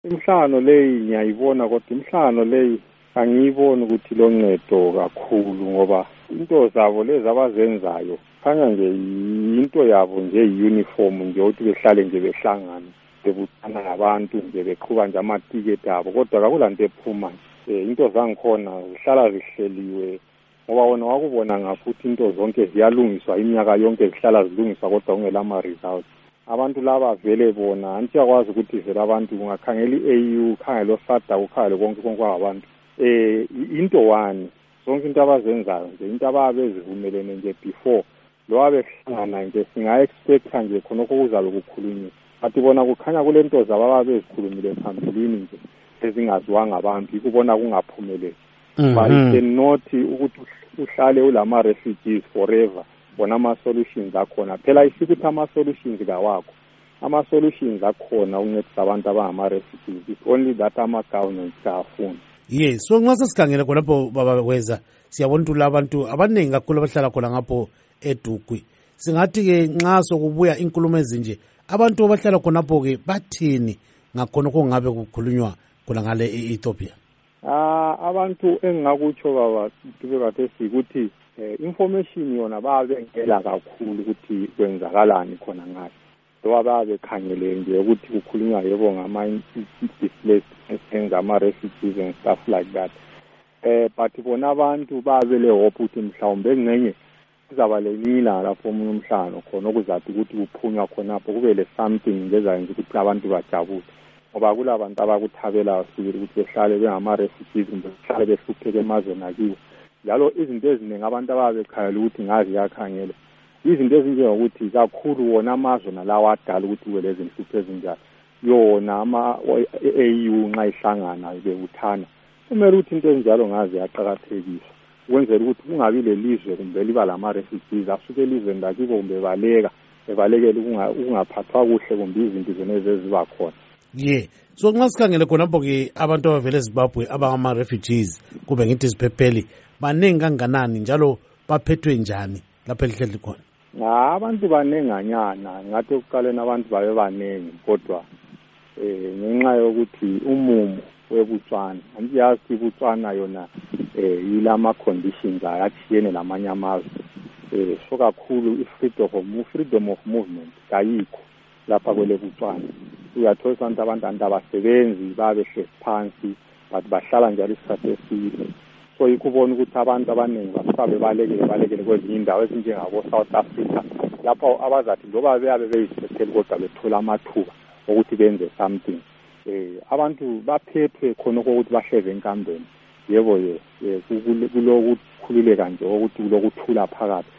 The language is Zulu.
Imhlangano leyi ngiyayibona kodwa imhlangano leyi angiyiboni ukuthi loncedo kakhulu ngoba into zabo lezi abazenzayo khanya nje into yabo nje yi-uniform nje ukuthi behlale nje behlangana bebuthana nabantu nje beqhuba nje amatiketi abo kodwa kakulanto ephuma into zangikhona zihlala zihleliwe ngoba wona wakubona ngafuthi into zonke ziyalungiswa iminyaka yonke zihlala zilungiswa kodwa kungelama results. Abantu laba vele bona antiyakwazi ukuthi vele abantu kungakhangela i-AU khangela osada kukhangela konke abantu into one zonke into abazenzayo nje into ababezivumelene nje before lo abehlangana nje singa-expecta nje khonokho kuzabe kukhulunywa but bona kukhanya kulento zabo ababezikhulumile phambilini nje ezingaziwanga abantu ikubona kungaphumeleli but cannot ukuthi uhlale ulama-refugees forever bona ama-solutions akhona phela isikuthi ama-solutions kawakho ama-solutions akhona ukuncedisa abantu abangama-refugees it's only that ama-government kafuni. Yes, so nxa sesikhangele khonapho baba Weza siyabona ukuthi abantu abaningi kakhulu abahlala khona ngapho eDugwi singathi-ke nxa sokubuya inkulumo ezinje abantu abahlala khonapho-ke bathini ngakhonokho ngabe kukhulunywa khona ngale e-Ethiopia? Abantu engingakutsho baba tube kathesi ukuthi information yona babengela kakhulu ukuthi kwenzakalani khona ngayo loba babekhangele nje ukuthi kukhulunywa yebo ngama-displaced ama-refugees and stuff like that but bona abantu babele hope ukuthi mhlawumbe ngenye kuzaba lenila lapho omunye umhlangano khona okuzathi ukuthi kuphunywa khonapho kube le something ngezayenza ukuthi abantu bajabule ngoba kulabantu abakuthabela sibili ukuthi behlale bengama-refugees kumbe behlale behlupheke emazweni akiwo njalo izinto eziningi abantu ababekhangela ukuthi ngazi yakhangela izinto ezinjengokuthi kakhulu wona amazwe nalawa adala ukuthi kube lezi nhlupho ezinjalo yona ama-AU nxa ihlangana bebuthana kumele ukuthi into ezinjalo ngazi yaqakathekiswa ukwenzela ukuthi kungabi lelizwe kumbe liba lama-refugees asuke elizweni lakibo kumbe bebalekele ukungaphathwa kuhle kumbe izinto zonezi eziba khona. So nxa sikhangele khonapho-ke abantu abavele eZimbabwe abangama-refugees kube ngithi iziphepheli baningi kanganani njalo baphethwe njani lapho elihleli khona? Abantu banenganyana ngathi ekuqaleni abantu babe baningi kodwa ngenxa yokuthi umumo weBotswana angiyazi ukuthi iBotswana yona yilama conditions ayathiyene lamanye amazwe so kakhulu freedom of movement kayikho lapha kwele Botswana uyathola abantu abasebenzi babehlezi phansi but bahlala njalo isikhathi eside so ikubona ukuthi abantu abaningi basabe balekele kwezinye indawo ezinjengabo South Africa lapho abazathi loba beyabe beyisiphepheli kodwa bethola amathuba ukuthi benze something abantu baphethwe khonokho ukuthi bahleze enkambeni yebo kulokukhululeka nje ukuthi kulokuthula phakathi